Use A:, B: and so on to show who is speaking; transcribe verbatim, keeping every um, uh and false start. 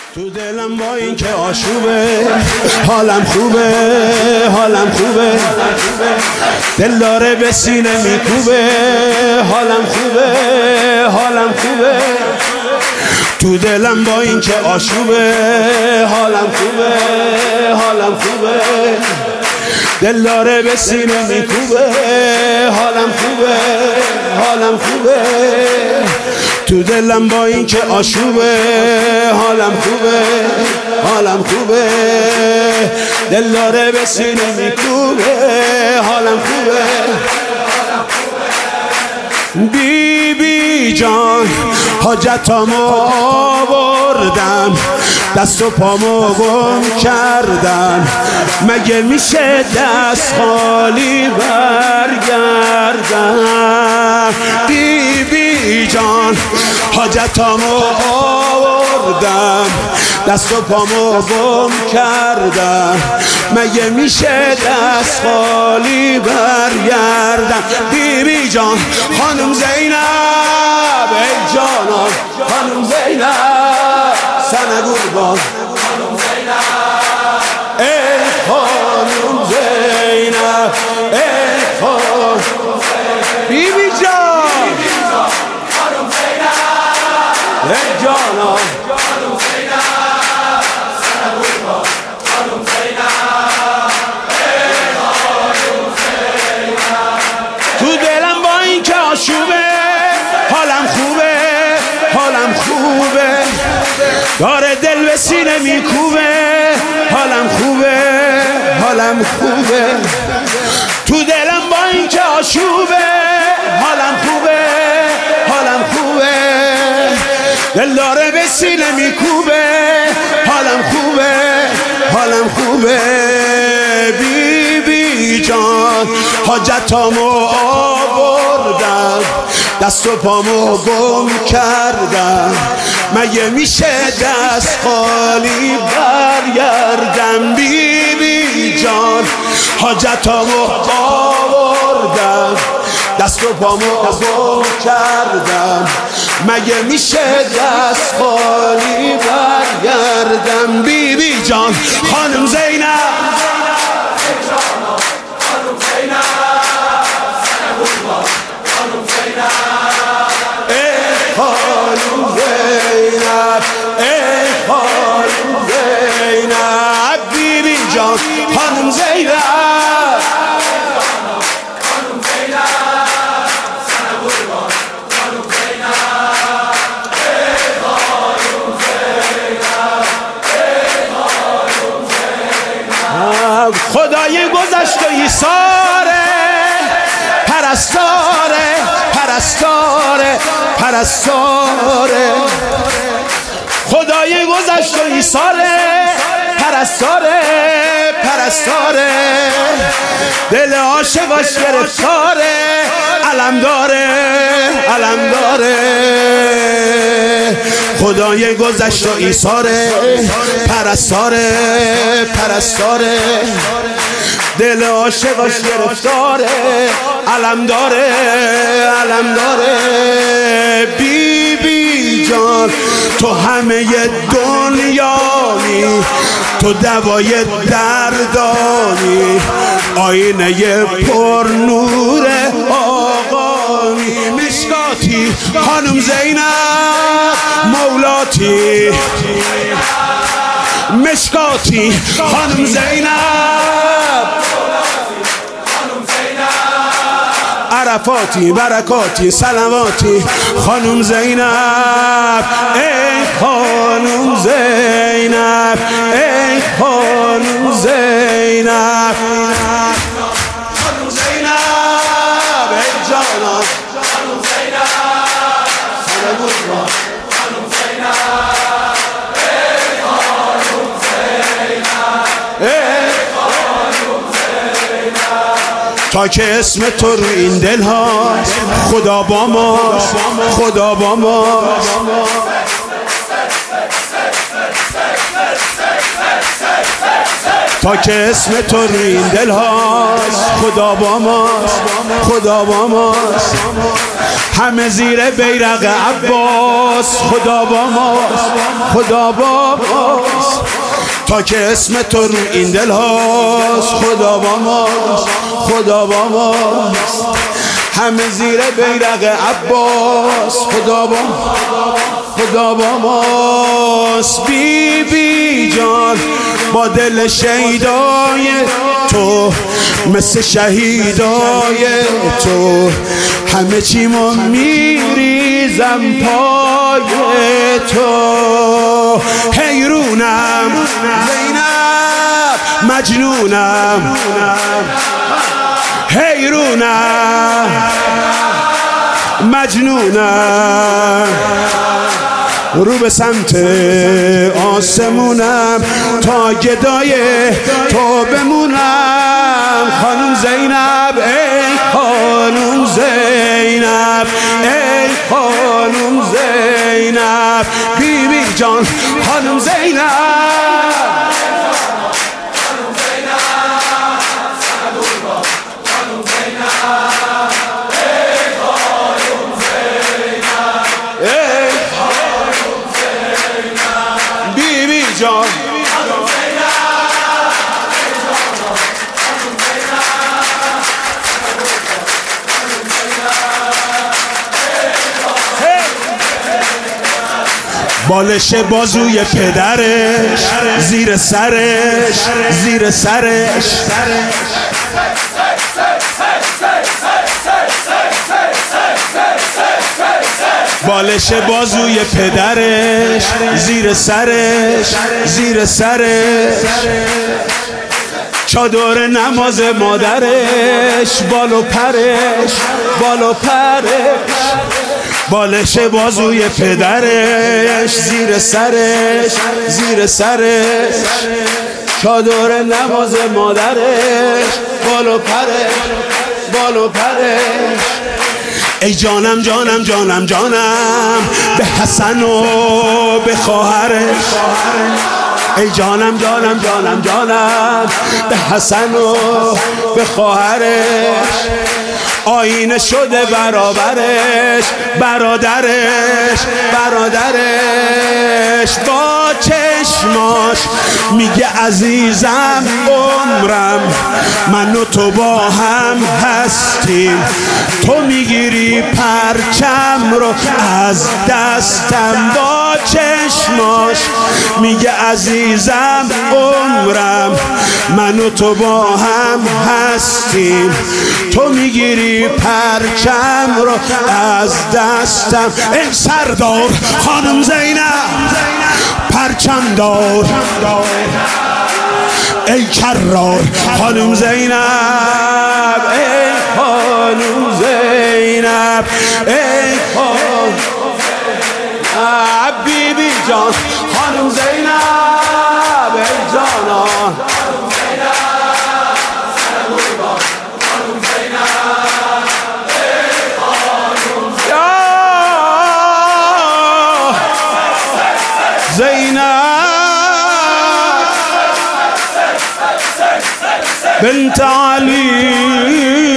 A: تو دلم با این که آشوبه، حالم خوبه حالم خوبه، دل داره به سینه میکوبه، حالم خوبه حالم خوبه. تو دلم با این که آشوبه، حالم خوبه حالم خوبه، دل داره به سینه میکوبه، حالم خوبه حالم خوبه. تو دلم با این که آشوبه، حالم خوبه حالم خوبه، دل داره به سینه میکوبه، حالم خوبه. بی بی جان حاجتامو آوردم، دست و پامو گم کردم، مگه میشه دست خالی برگردم؟ بی بی جان حاجتامو آوردم، دست و پامو گم کردم، مگه میشه دست خالی برگردم؟ بی بی جان خانم زینب ای جانان، خانم زینب سنه قربان، خانم زینب ای خانم زینب ای خانم زینب، بی بی جان خانم زینب ای جانان، خانم زینب سنه قربان، خانم زینب ای خانم زینب. تو دلم با این که آشوبه، حالم خوبه حالم خوبه، داره دل به سینه میکوبه، حالم خوبه حالم خوبه. تو دلم با این که آشوبه، حالم خوبه حالم خوبه، دل داره به سینه میکوبه، حالم خوبه حالم خوبه. بی بی جان حاجتامو آوردم، دست و پامو گم کردم، مگه میشه دست خالی برگردم؟ بی بی جان حاجتامو آوردم، دست و پامو گم کردم، مگه میشه دست خالی برگردم؟ بی بی جان خانم زینب خانم زینب ای خانم زینب، بی بی جان خانم زینب، خانم زینب سنه قربان، خانم زینب ای خانم زینب ای خانم زینب. خدای گذشت و ایثاره، پرستاره پرستاره پرستاره، خدای گذشت و ایثاره، پرستاره پرستاره، دل عاشقاش گرفتاره، علم داره علم داره. خدای گذشت و ایثاره، پرستاره پرستاره، دل عاشقاش گرفتاره، علم داره علم داره. بی بی جان تو همه دنیایی، تو دوای دردانی، آینه پر نور آقایی، مشکاتی خانم زینب مولاتی، مشکاتی خانم زینب، عرفاتی برکاتی سلواتی، خانم زینب ای خانم زینب ای خانم زینب، خانم زینب ای جانان، خانم زینب سنه قربان، خانم زینب ای خانم زینب ای خانم زینب. تا که اسم تو رو این دل ها، خدا با ما خدا با ما، تا که اسم تو رو این دل هاست. خدا با ماست، خدا با ماست، همه زیر بیرق عباس. خدا با ماست، خدا با ماست، تا که اسم تو رو این دل هاست. خدا با ماست، خدا با ماست، همه زیر بیرق عباس. خدا با خدا با ماست. بی بی جان با دل شیدای تو، مثل شهیدای تو، همه چیمو میریزم پای تو. حیرونم زینب، مجنونم، حیرونم مجنونم، رو به سمت آسمونم تا گدای تو بمونم. خانم زینب، ای خانم زینب، ای خانم زینب، بی بی جان خانم زینب. جان بالش بازوی پدرش، زیر سرش، زیر سرش، بالش بازوی پدرش، زیر سرش، زیر سرش، چادر نماز مادرش، بال و پرش، بال و پرش، بالش بازوی پدرش، زیر سرش، زیر سرش، چادر نماز مادرش، بال و پرش، بال و پرش. ای جانم جانم جانم جانم به حسن و به خواهرش. ای جانم جانم جانم جانم به حسن و به خواهرش. آینه شده برابرش، برادرش، برادرش. با چشماش میگه عزیزم عمرم، من و تو با هم هستیم. تو میگیری پرچم رو از دستم. با چشماش میگه عزیزم عمرم، من و تو با هم هستیم. تو میگیری پرچم رو از دستم. ای سردار خانم زینب پرچم دار، ای کرار خانم زینب، ای خانم زینب، ای خانم بی بی جان خانم زینب، ای جانان زینب بنت علی.